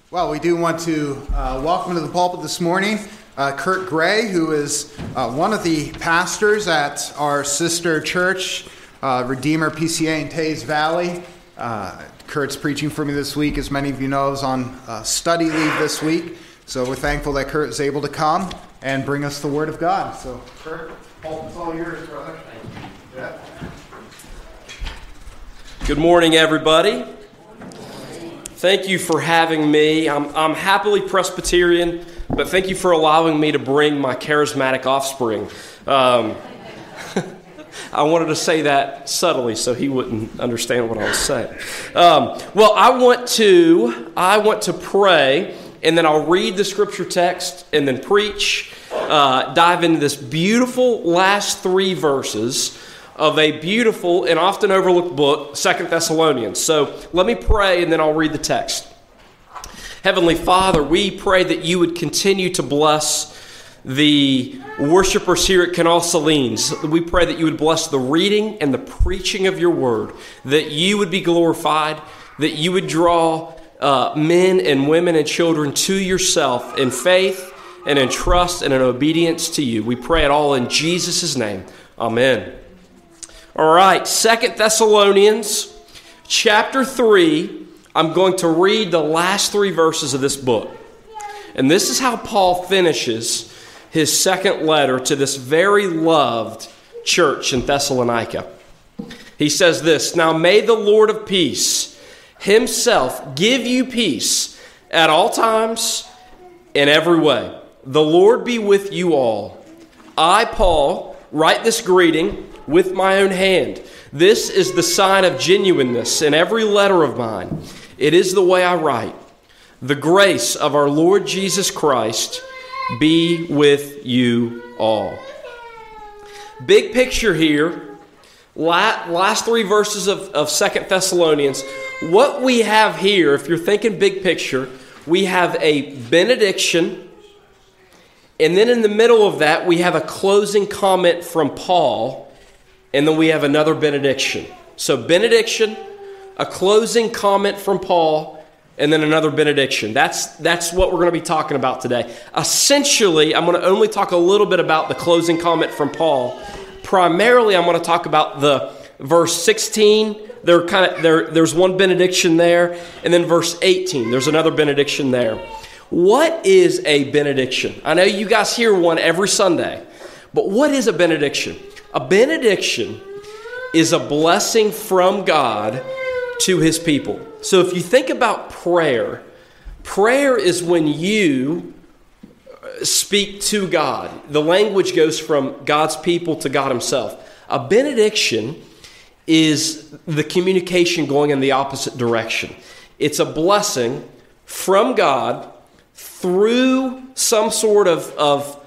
Well, we do want to welcome to the pulpit this morning Kurt Gray, who is one of the pastors at our sister church, Redeemer PCA in Teays Valley. Kurt's preaching for me this week, as many of you know, is on study leave this week. So we're thankful that Kurt is able to come and bring us the Word of God. So, Kurt, the pulpit's all yours, brother. Yeah. Good morning, everybody. Thank you for having me. I'm happily Presbyterian, but thank you for allowing me to bring my charismatic offspring. I wanted to say that subtly so he wouldn't understand what I was saying. Well, I want to pray, and then I'll read the scripture text and then preach, dive into this beautiful last three verses of a beautiful and often overlooked book, 2 Thessalonians. So let me pray and then I'll read the text. Heavenly Father, we pray that you would continue to bless the worshipers here at Canal Salines. We pray that you would bless the reading and the preaching of your word, that you would be glorified, that you would draw men and women and children to yourself in faith and in trust and in obedience to you. We pray it all in Jesus' name. Amen. All right, 2 Thessalonians chapter 3. I'm going to read the last three verses of this book. And this is how Paul finishes his second letter to this very loved church in Thessalonica. He says this, "Now may the Lord of peace himself give you peace at all times in every way. The Lord be with you all. I, Paul, write this greeting with my own hand. This is the sign of genuineness in every letter of mine. It is the way I write. The grace of our Lord Jesus Christ be with you all." Big picture here, last three verses of 2 Thessalonians. What we have here, if you're thinking big picture, we have a benediction, and then in the middle of that, we have a closing comment from Paul, and then we have another benediction. So benediction, a closing comment from Paul, and then another benediction. That's what we're going to be talking about today. Essentially, I'm going to only talk a little bit about the closing comment from Paul. Primarily, I'm going to talk about the verse 16. There's one benediction there, and then verse 18. There's another benediction there. What is a benediction? I know you guys hear one every Sunday, but what is a benediction? A benediction is a blessing from God to his people. So if you think about prayer is when you speak to God. The language goes from God's people to God himself. A benediction is the communication going in the opposite direction. It's a blessing from God through some sort of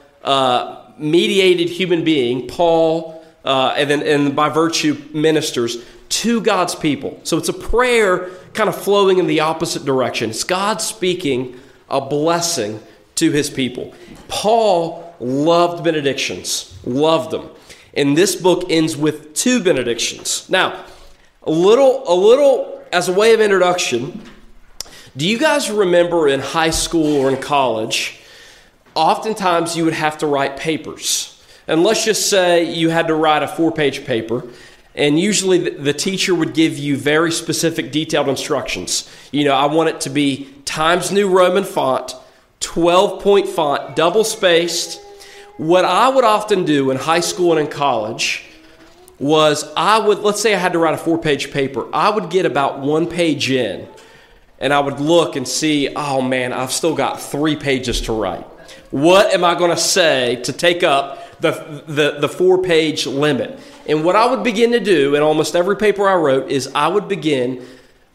mediated human being, Paul, and by virtue ministers to God's people. So it's a prayer kind of flowing in the opposite direction. It's God speaking a blessing to his people. Paul loved benedictions, loved them. And this book ends with two benedictions. Now, a little as a way of introduction, do you guys remember in high school or in college, oftentimes you would have to write papers? And let's just say you had to write a 4-page paper, and usually the teacher would give you very specific detailed instructions. You know, I want it to be Times New Roman font, 12-point font, double-spaced. What I would often do in high school and in college was let's say I had to write a 4-page paper. I would get about 1 page in, and I would look and see, oh man, I've still got 3 pages to write. What am I going to say to take up the 4-page limit? And what I would begin to do in almost every paper I wrote is I would begin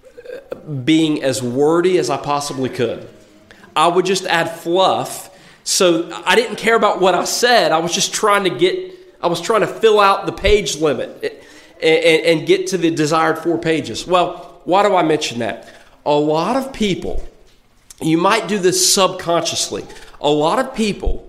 being as wordy as I possibly could. I would just add fluff. So I didn't care about what I said. I was just trying to fill out the page limit and get to the desired 4 pages. Well, why do I mention that? A lot of people, you might do this subconsciously. A lot of people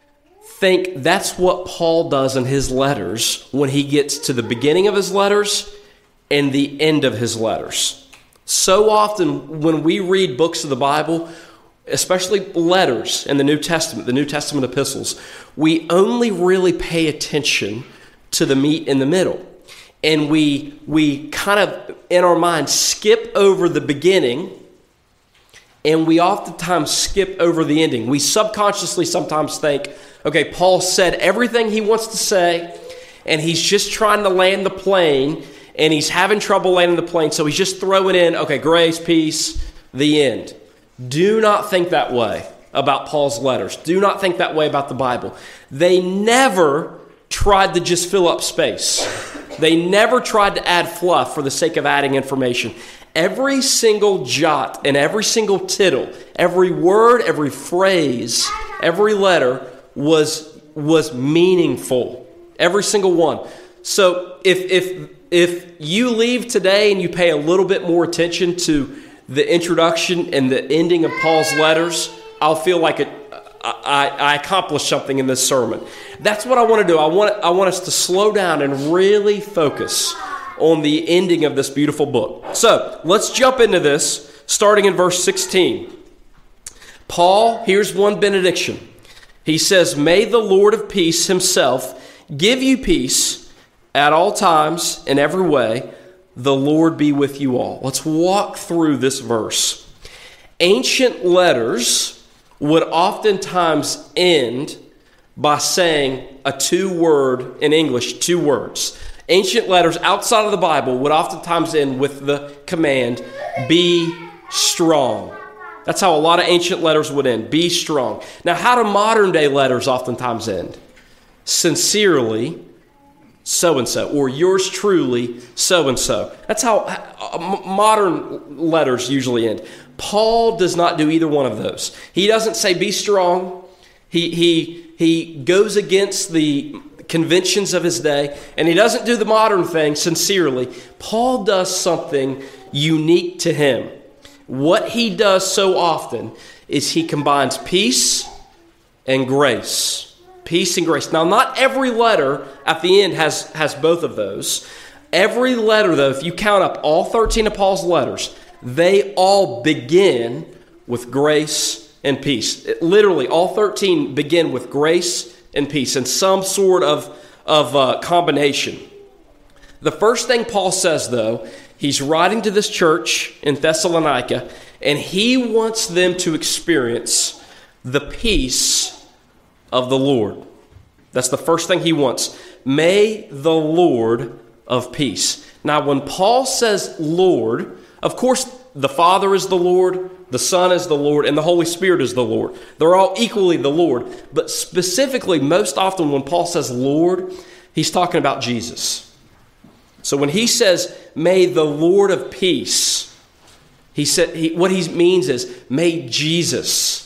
think that's what Paul does in his letters when he gets to the beginning of his letters and the end of his letters. So often when we read books of the Bible, especially letters in the New Testament epistles, we only really pay attention to the meat in the middle. And we kind of, in our mind, skip over the beginning, and we oftentimes skip over the ending. We subconsciously sometimes think, okay, Paul said everything he wants to say, and he's just trying to land the plane, and he's having trouble landing the plane, so he's just throwing in, okay, grace, peace, the end. Do not think that way about Paul's letters. Do not think that way about the Bible. They never tried to just fill up space. They never tried to add fluff for the sake of adding information. Every single jot and every single tittle, every word, every phrase, every letter was meaningful. Every single one. So if you leave today and you pay a little bit more attention to the introduction and the ending of Paul's letters, I'll feel like I accomplished something in this sermon. That's what I want to do. I want us to slow down and really focus on the ending of this beautiful book. So let's jump into this, starting in verse 16. Paul, here's one benediction. He says, "May the Lord of peace himself give you peace at all times in every way. The Lord be with you all." Let's walk through this verse. Ancient letters would oftentimes end by saying a two-word, in English, 2 words. Ancient letters outside of the Bible would oftentimes end with the command, "Be strong." That's how a lot of ancient letters would end, "Be strong." Now, how do modern-day letters oftentimes end? "Sincerely, so-and-so," or "yours truly, so-and-so." That's how modern letters usually end. Paul does not do either one of those. He doesn't say "be strong." He goes against the conventions of his day, and he doesn't do the modern thing, "sincerely." Paul does something unique to him. What he does so often is he combines peace and grace. Peace and grace. Now, not every letter at the end has both of those. Every letter, though, if you count up all 13 of Paul's letters, they all begin with grace and peace. Literally, all 13 begin with grace and peace in some sort of combination. The first thing Paul says, though, he's writing to this church in Thessalonica, and he wants them to experience the peace of the Lord. That's the first thing he wants. May the Lord of peace. Now, when Paul says Lord, of course, the Father is the Lord, the Son is the Lord, and the Holy Spirit is the Lord. They're all equally the Lord. But specifically, most often when Paul says Lord, he's talking about Jesus. So when he says, "May the Lord of peace," what he means is, may Jesus,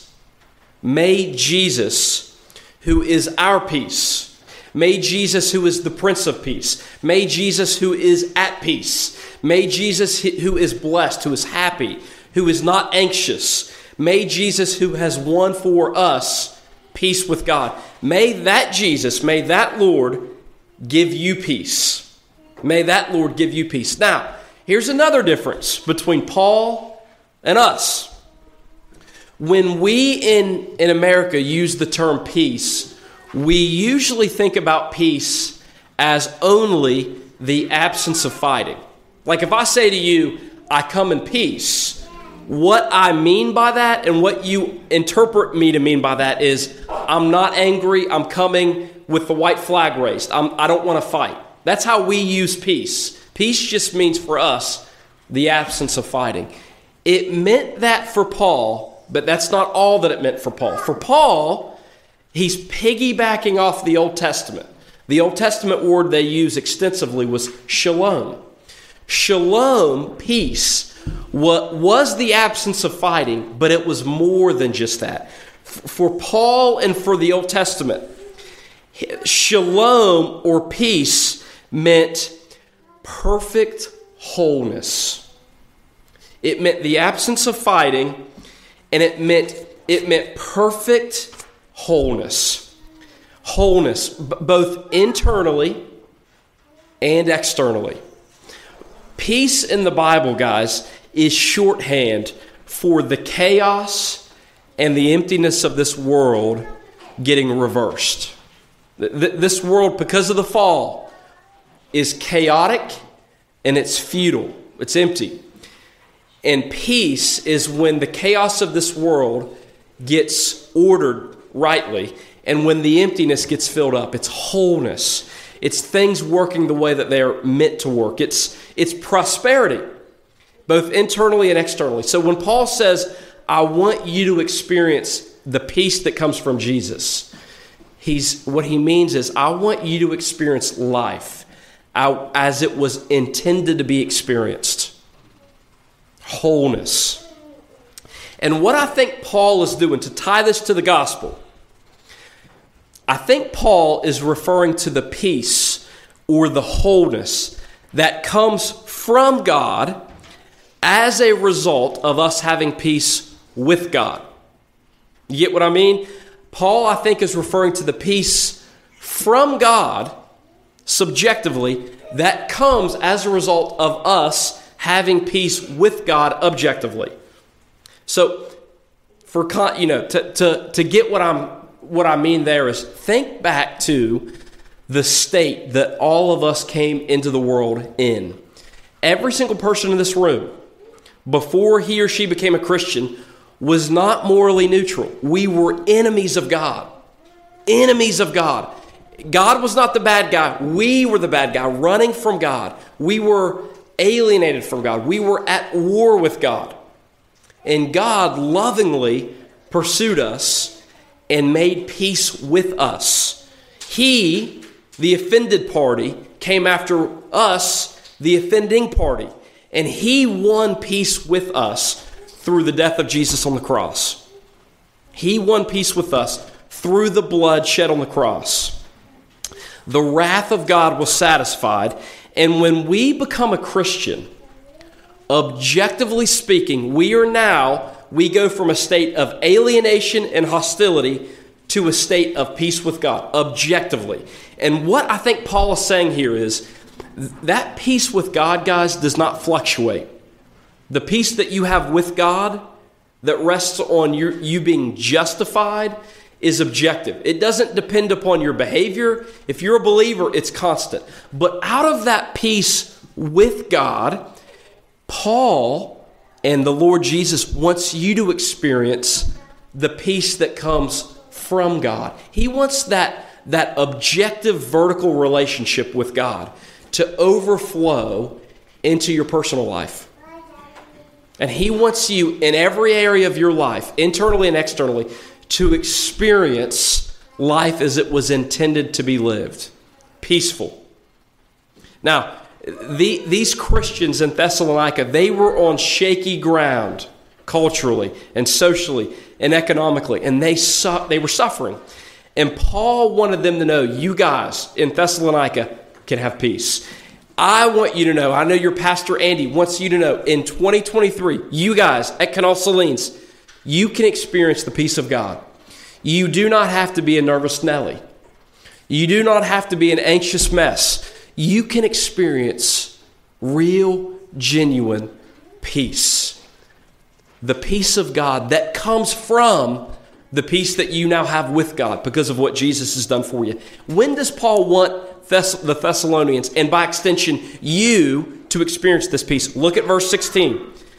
who is our peace, may Jesus, who is the Prince of Peace, may Jesus, who is at peace, may Jesus, who is blessed, who is happy, who is not anxious, may Jesus, who has won for us peace with God, may that Jesus, may that Lord give you peace. May that Lord give you peace. Now, here's another difference between Paul and us. When we in America use the term peace, we usually think about peace as only the absence of fighting. Like if I say to you, "I come in peace," what I mean by that and what you interpret me to mean by that is I'm not angry, I'm coming with the white flag raised. I don't want to fight. That's how we use peace. Peace just means for us the absence of fighting. It meant that for Paul, but that's not all that it meant for Paul. For Paul, he's piggybacking off the Old Testament. The Old Testament word they use extensively was shalom. Shalom, peace, was the absence of fighting, but it was more than just that. For Paul and for the Old Testament, shalom or peace meant perfect wholeness. It meant the absence of fighting, and it meant perfect wholeness. Wholeness, both internally and externally. Peace in the Bible, guys, is shorthand for the chaos and the emptiness of this world getting reversed. This world, because of the fall, is chaotic and it's futile. It's empty. And peace is when the chaos of this world gets ordered rightly, and when the emptiness gets filled up. It's wholeness. It's things working the way that they are meant to work. It's prosperity, both internally and externally. So when Paul says, I want you to experience the peace that comes from Jesus, what he means is, I want you to experience life as it was intended to be experienced. Wholeness. And what I think Paul is doing, to tie this to the gospel, I think Paul is referring to the peace or the wholeness that comes from God as a result of us having peace with God. You get what I mean? Paul, I think, is referring to the peace from God, subjectively, that comes as a result of us having peace with God objectively. So, to get what I mean there is, think back to the state that all of us came into the world in. Every single person in this room, before he or she became a Christian, was not morally neutral. We were enemies of God. Enemies of God. God was not the bad guy. We were the bad guy, running from God. We were alienated from God. We were at war with God. And God lovingly pursued us and made peace with us. He, the offended party, came after us, the offending party. And he won peace with us through the death of Jesus on the cross. He won peace with us through the blood shed on the cross. The wrath of God was satisfied. And when we become a Christian, objectively speaking, we go from a state of alienation and hostility to a state of peace with God, objectively. And what I think Paul is saying here is that peace with God, guys, does not fluctuate. The peace that you have with God that rests on you being justified is objective. It doesn't depend upon your behavior. If you're a believer, it's constant. But out of that peace with God, Paul and the Lord Jesus wants you to experience the peace that comes from God. He wants that objective vertical relationship with God to overflow into your personal life. And he wants you in every area of your life, internally and externally, to experience life as it was intended to be lived. Peaceful. Now, these Christians in Thessalonica, they were on shaky ground culturally and socially and economically, and they were suffering. And Paul wanted them to know, you guys in Thessalonica can have peace. I want you to know, I know your pastor Andy wants you to know, in 2023, you guys at Canal Salines, you can experience the peace of God. You do not have to be a nervous Nelly. You do not have to be an anxious mess. You can experience real, genuine peace. The peace of God that comes from the peace that you now have with God because of what Jesus has done for you. When does Paul want the Thessalonians, and by extension, you, to experience this peace? Look at verse 16.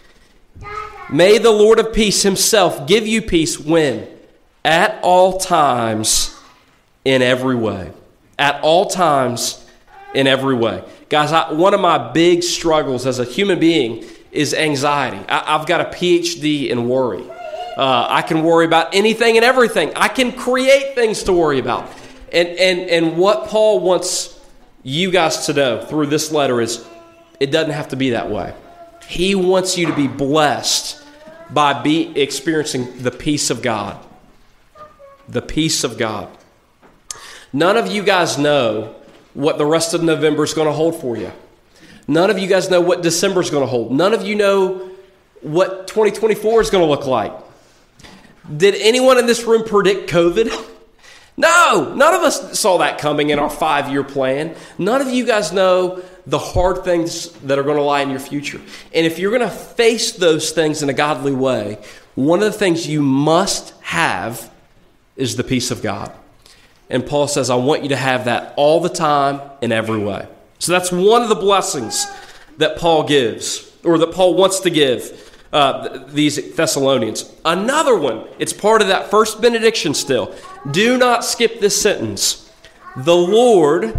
May the Lord of peace himself give you peace when? At all times, in every way. At all times, in every way. Guys, one of my big struggles as a human being is anxiety. I've got a PhD in worry. I can worry about anything and everything. I can create things to worry about. And what Paul wants you guys to know through this letter is it doesn't have to be that way. He wants you to be blessed by experiencing the peace of God. The peace of God. None of you guys know what the rest of November is going to hold for you. None of you guys know what December is going to hold. None of you know what 2024 is going to look like. Did anyone in this room predict COVID? No, none of us saw that coming in our 5-year plan. None of you guys know the hard things that are going to lie in your future. And if you're going to face those things in a godly way, one of the things you must have is the peace of God. And Paul says, I want you to have that all the time in every way. So that's one of the blessings that Paul gives, or that Paul wants to give these Thessalonians. Another one, it's part of that first benediction still. Do not skip this sentence. The Lord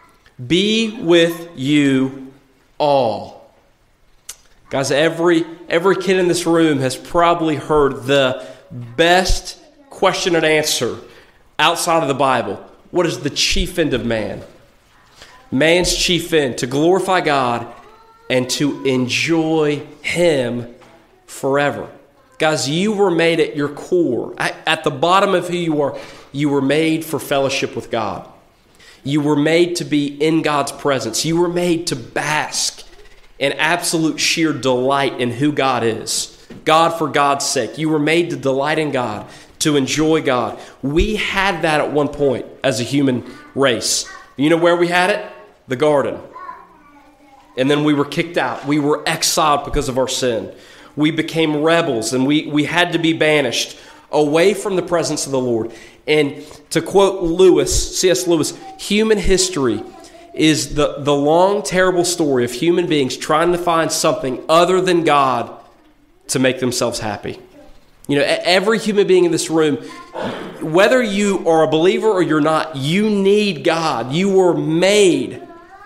be with you all. Guys, every kid in this room has probably heard the best question and answer outside of the Bible. What is the chief end of man? Man's chief end, to glorify God and to enjoy Him forever. Guys, you were made at your core, at the bottom of who you are, you were made for fellowship with God. You were made to be in God's presence. You were made to bask in absolute sheer delight in who God is. God for God's sake. You were made to delight in God, to enjoy God. We had that at one point as a human race. You know where we had it? The garden. And then we were kicked out. We were exiled because of our sin. We became rebels, and we had to be banished away from the presence of the Lord. And to quote C.S. Lewis, human history is the long, terrible story of human beings trying to find something other than God to make themselves happy. You know, every human being in this room, whether you are a believer or you're not, you need God. You were made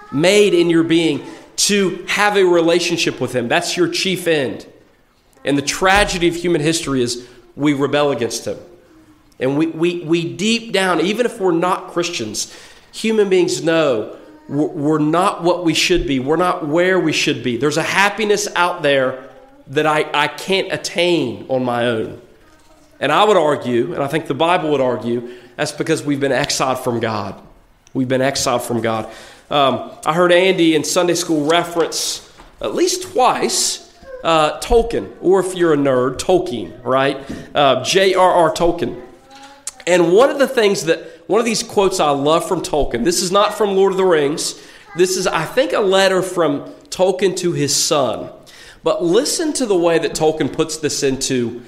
in your being to have a relationship with Him. That's your chief end. And the tragedy of human history is we rebel against Him. And we deep down, even if we're not Christians, human beings know we're not what we should be. We're not where we should be. There's a happiness out there that I can't attain on my own. And I would argue, and I think the Bible would argue, that's because we've been exiled from God. We've been exiled from God. I heard Andy in Sunday school reference at least twice Tolkien, or if you're a nerd, Tolkien, right? J.R.R. Tolkien. And one of these quotes I love from Tolkien, this is not from Lord of the Rings. This is, I think, a letter from Tolkien to his son. But listen to the way that Tolkien puts this into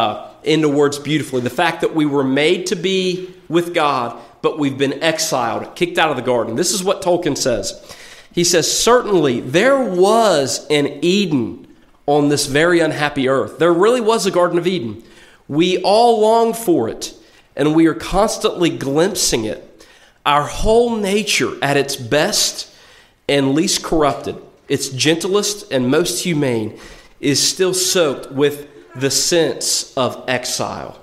words beautifully. The fact that we were made to be with God, but we've been exiled, kicked out of the garden. This is what Tolkien says. He says, certainly there was an Eden on this very unhappy earth. There really was a Garden of Eden. We all long for it, and we are constantly glimpsing it. Our whole nature at its best and least corrupted, its gentlest and most humane, is still soaked with the sense of exile.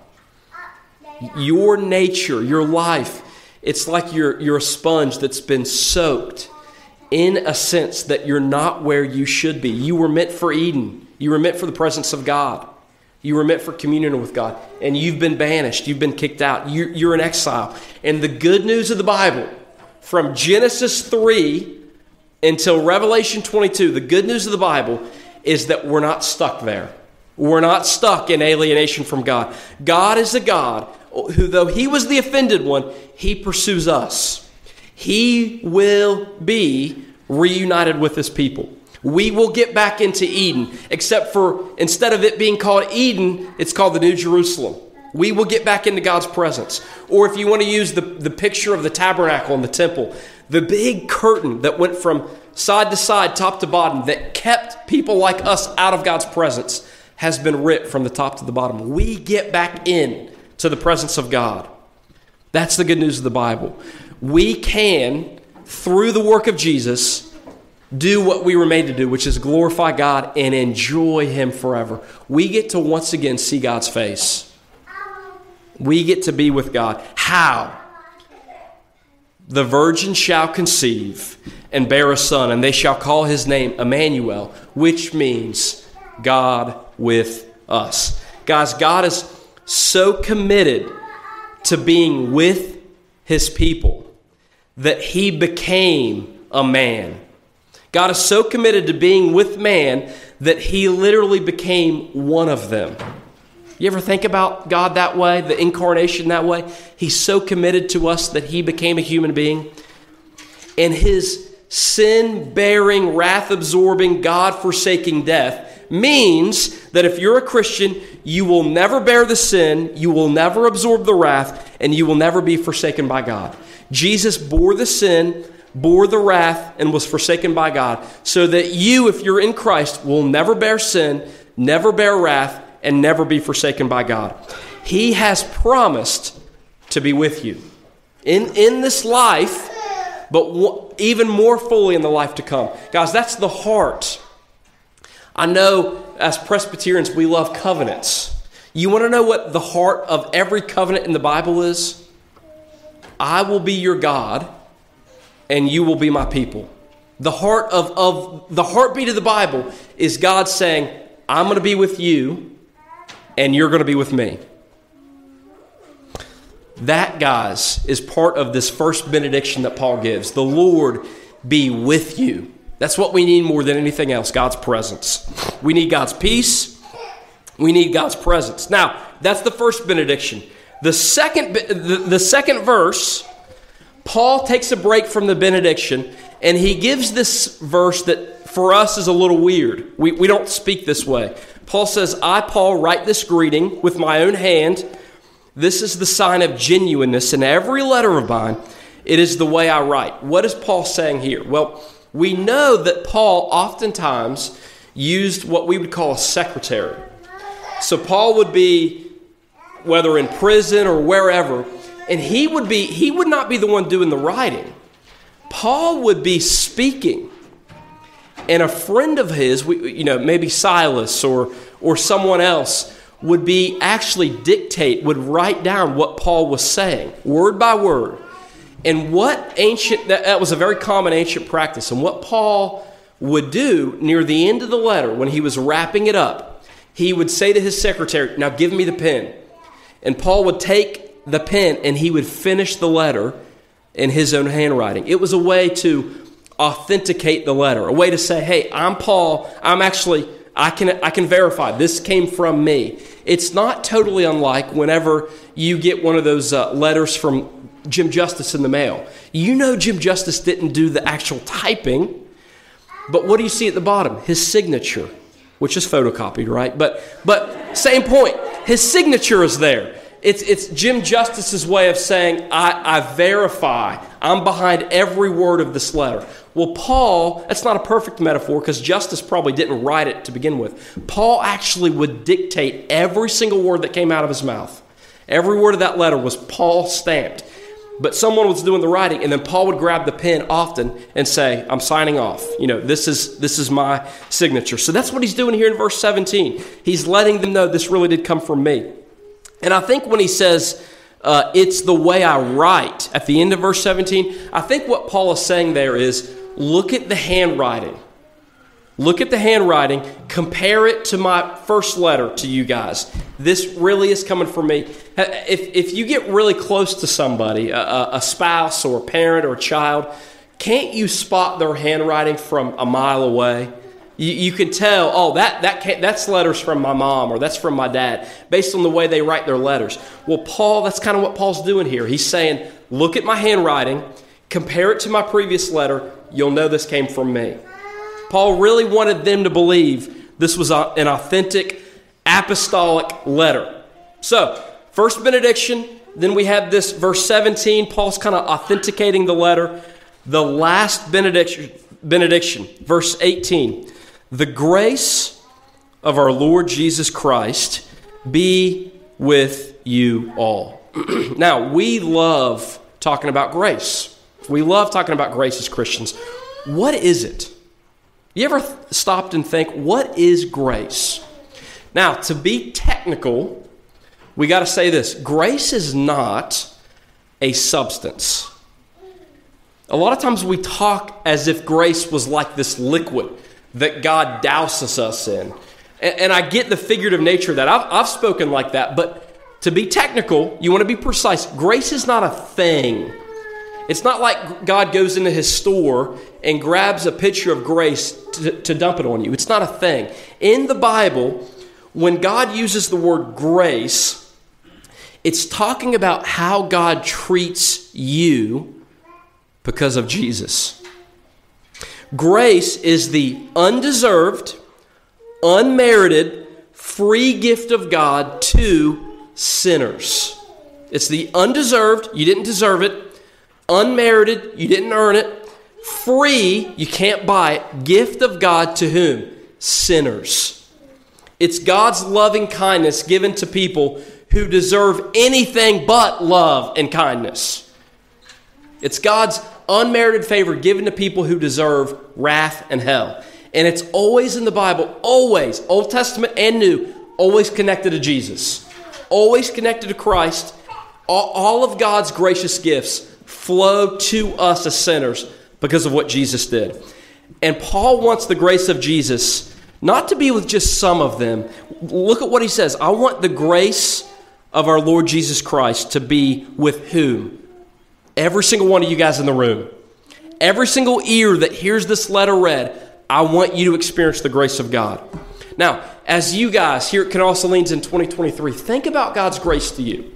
Your nature, your life, it's like you're a sponge that's been soaked in a sense that you're not where you should be. You were meant for Eden. You were meant for the presence of God. You were meant for communion with God. And you've been banished. You've been kicked out. You're in exile. And the good news of the Bible, from Genesis 3 until Revelation 22, the good news of the Bible is that we're not stuck there. We're not stuck in alienation from God. God is a God who, though He was the offended one, He pursues us. He will be reunited with His people. We will get back into Eden, except for instead of it being called Eden, it's called the New Jerusalem. We will get back into God's presence. Or if you want to use the picture of the tabernacle and the temple, the big curtain that went from side to side, top to bottom, that kept people like us out of God's presence has been ripped from the top to the bottom. We get back in to the presence of God. That's the good news of the Bible. We can, through the work of Jesus, do what we were made to do, which is glorify God and enjoy Him forever. We get to once again see God's face. We get to be with God. How? The virgin shall conceive and bear a son, and they shall call his name Emmanuel, which means God with us. Guys, God is so committed to being with His people that He became a man. God is so committed to being with man that He literally became one of them. You ever think about God that way, the incarnation that way? He's so committed to us that He became a human being. And His sin-bearing, wrath-absorbing, God-forsaking death means that if you're a Christian, you will never bear the sin, you will never absorb the wrath, and you will never be forsaken by God. Jesus bore the sin, bore the wrath, and was forsaken by God, so that you, if you're in Christ, will never bear sin, never bear wrath, and never be forsaken by God. He has promised to be with you in this life, but even more fully in the life to come. Guys, that's the heart. I know as Presbyterians, we love covenants. You want to know what the heart of every covenant in the Bible is? I will be your God, and you will be my people. The heart of the heartbeat of the Bible is God saying, I'm going to be with you, and you're going to be with me. That, guys, is part of this first benediction that Paul gives. The Lord be with you. That's what we need more than anything else, God's presence. We need God's peace. We need God's presence. Now, that's the first benediction. The second verse, Paul takes a break from the benediction, and he gives this verse that for us is a little weird. We don't speak this way. Paul says, I, Paul, write this greeting with my own hand. This is the sign of genuineness in every letter of mine. It is the way I write. What is Paul saying here? Well, we know that Paul oftentimes used what we would call a secretary. So Paul would be, whether in prison or wherever, and he would not be the one doing the writing. Paul would be speaking, and a friend of his, maybe Silas or someone else, would would write down what Paul was saying, word by word. And that was a very common ancient practice. And what Paul would do near the end of the letter, when he was wrapping it up, he would say to his secretary, now give me the pen. And Paul would take the pen and he would finish the letter in his own handwriting. It was a way to authenticate the letter, a way to say, hey, I'm Paul, I can verify this came from me. It's not totally unlike whenever you get one of those letters from Jim Justice in the mail. You know Jim Justice didn't do the actual typing, but what do you see at the bottom? His signature, which is photocopied, right? But same point. His signature is there. It's Jim Justice's way of saying, I verify. I'm behind every word of this letter. Well, Paul, that's not a perfect metaphor because Justice probably didn't write it to begin with. Paul actually would dictate every single word that came out of his mouth. Every word of that letter was Paul stamped. But someone was doing the writing, and then Paul would grab the pen often and say, I'm signing off. This is my signature. So that's what he's doing here in verse 17. He's letting them know this really did come from me. And I think when he says, it's the way I write, at the end of verse 17, I think what Paul is saying there is, look at the handwriting. Look at the handwriting. Compare it to my first letter to you guys. This really is coming from me. If you get really close to somebody, a spouse or a parent or a child, can't you spot their handwriting from a mile away? You can tell, that's letters from my mom or that's from my dad, based on the way they write their letters. Well, Paul, that's kind of what Paul's doing here. He's saying, look at my handwriting, compare it to my previous letter, you'll know this came from me. Paul really wanted them to believe this was an authentic apostolic letter. So, first benediction, then we have this verse 17. Paul's kind of authenticating the letter. The last benediction, verse 18. The grace of our Lord Jesus Christ be with you all. Now, we love talking about grace. We love talking about grace as Christians. What is it? You ever stopped and think, what is grace? Now, to be technical, we got to say this. Grace is not a substance. A lot of times we talk as if grace was like this liquid that God douses us in. And I get the figurative nature of that. I've spoken like that. But to be technical, you want to be precise. Grace is not a thing. It's not like God goes into his store and grabs a pitcher of grace to dump it on you. It's not a thing. In the Bible, when God uses the word grace, it's talking about how God treats you because of Jesus. Grace is the undeserved, unmerited, free gift of God to sinners. It's the undeserved, you didn't deserve it. Unmerited, you didn't earn it. Free, you can't buy it. Gift of God to whom? Sinners. It's God's loving kindness given to people who deserve anything but love and kindness. It's God's unmerited favor given to people who deserve wrath and hell. And it's always in the Bible, always, Old Testament and New, always connected to Jesus. Always connected to Christ. All of God's gracious gifts flow to us as sinners because of what Jesus did. And Paul wants the grace of Jesus not to be with just some of them. Look at what he says. I want the grace of our Lord Jesus Christ to be with whom? Every single one of you guys in the room. Every single ear that hears this letter read, I want you to experience the grace of God. Now, as you guys here at Canal Salines in 2023, think about God's grace to you.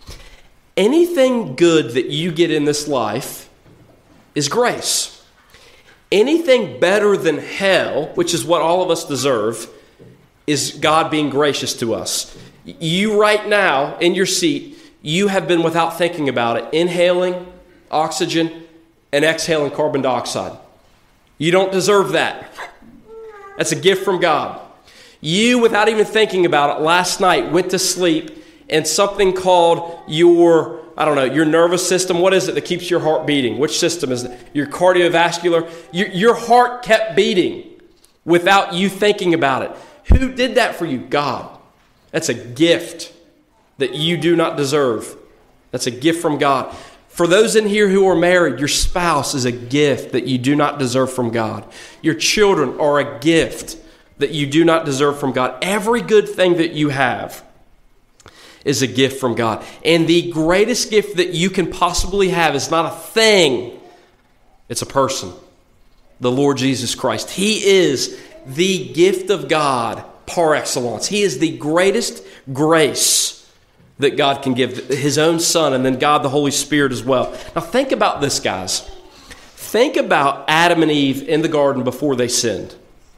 Anything good that you get in this life is grace. Anything better than hell, which is what all of us deserve, is God being gracious to us. You right now, in your seat, you have been, without thinking about it, inhaling oxygen and exhaling carbon dioxide. You don't deserve that. That's a gift from God. You, without even thinking about it, last night went to sleep and something called your nervous system. What is it that keeps your heart beating? Which system is it? Your cardiovascular. Your heart kept beating without you thinking about it. Who did that for you? God. That's a gift that you do not deserve. That's a gift from God. For those in here who are married, your spouse is a gift that you do not deserve from God. Your children are a gift that you do not deserve from God. Every good thing that you have is a gift from God. And the greatest gift that you can possibly have is not a thing. It's a person. The Lord Jesus Christ. He is the gift of God par excellence. He is the greatest grace that God can give, His own Son, and then God the Holy Spirit as well. Now think about this, guys. Think about Adam and Eve in the garden before they sinned.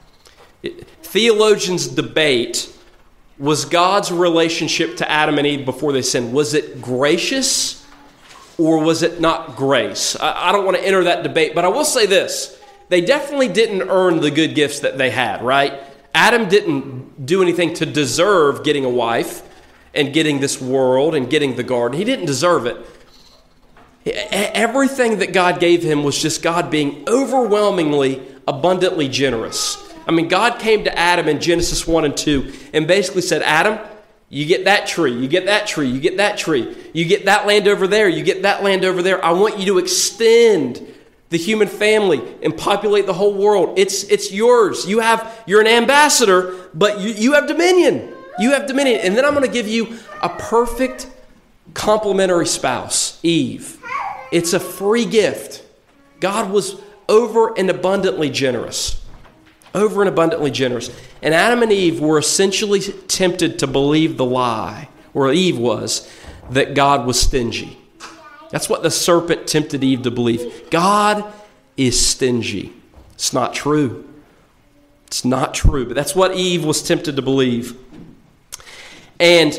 Theologians debate, was God's relationship to Adam and Eve before they sinned, was it gracious or was it not grace? I don't want to enter that debate, but I will say this. They definitely didn't earn the good gifts that they had, right? Adam didn't do anything to deserve getting a wife and getting this world and getting the garden. He didn't deserve it. Everything that God gave him was just God being overwhelmingly, abundantly generous. I mean, God came to Adam in Genesis 1 and 2 and basically said, Adam, you get that tree, you get that tree, you get that tree, you get that land over there, you get that land over there. I want you to extend the human family and populate the whole world. It's yours. You're an ambassador, but you have dominion. You have dominion. And then I'm going to give you a perfect complementary spouse, Eve. It's a free gift. God was over and abundantly generous. Over and abundantly generous. And Adam and Eve were essentially tempted to believe the lie, or Eve was, that God was stingy. That's what the serpent tempted Eve to believe. God is stingy. It's not true. It's not true. But that's what Eve was tempted to believe. And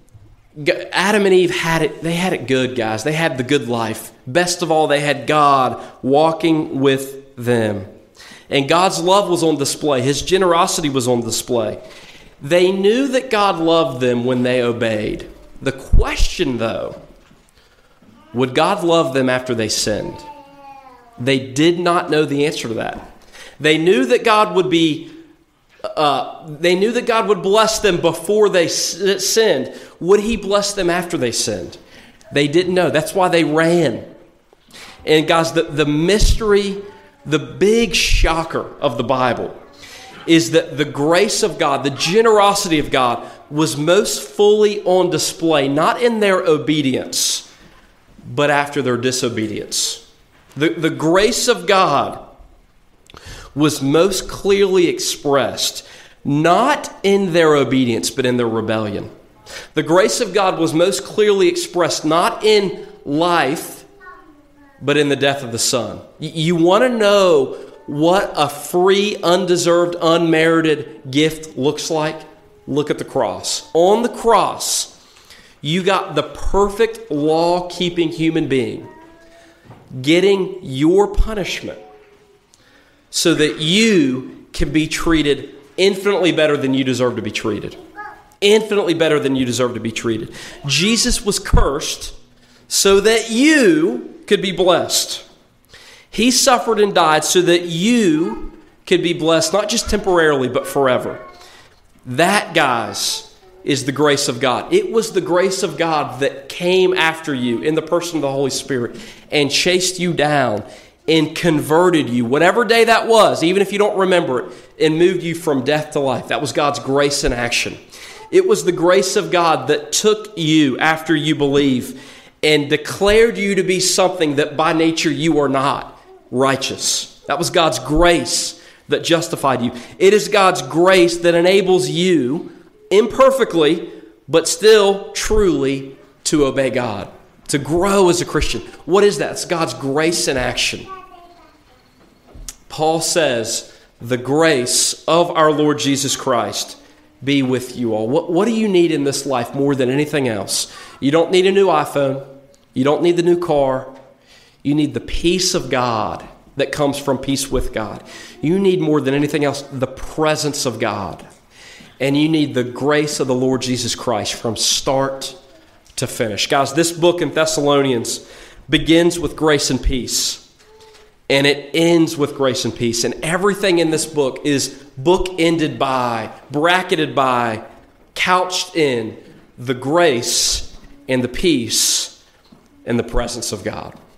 Adam and Eve had it. They had it good, guys. They had the good life. Best of all, they had God walking with them. And God's love was on display. His generosity was on display. They knew that God loved them when they obeyed. The question, though, would God love them after they sinned? They did not know the answer to that. They knew that God would bless them before they sinned. Would He bless them after they sinned? They didn't know. That's why they ran. And guys, the mystery, the big shocker of the Bible is that the grace of God, the generosity of God, was most fully on display, not in their obedience, but after their disobedience. The grace of God was most clearly expressed, not in their obedience, but in their rebellion. The grace of God was most clearly expressed, not in life, but in the death of the Son. You want to know what a free, undeserved, unmerited gift looks like? Look at the cross. On the cross, you got the perfect law-keeping human being getting your punishment so that you can be treated infinitely better than you deserve to be treated. Infinitely better than you deserve to be treated. Jesus was cursed so that you could be blessed. He suffered and died so that you could be blessed, not just temporarily, but forever. That, guys, is the grace of God. It was the grace of God that came after you in the person of the Holy Spirit and chased you down and converted you, whatever day that was, even if you don't remember it, and moved you from death to life. That was God's grace in action. It was the grace of God that took you after you believe and declared you to be something that by nature you are not, righteous. That was God's grace that justified you. It is God's grace that enables you, imperfectly, but still truly, to obey God, to grow as a Christian. What is that? It's God's grace in action. Paul says, the grace of our Lord Jesus Christ be with you all. What do you need in this life more than anything else? You don't need a new iPhone. You don't need the new car. You need the peace of God that comes from peace with God. You need more than anything else the presence of God. And you need the grace of the Lord Jesus Christ from start to finish. Guys, this book in Thessalonians begins with grace and peace. And it ends with grace and peace. And everything in this book is bookended by, bracketed by, couched in the grace and the peace and the presence of God.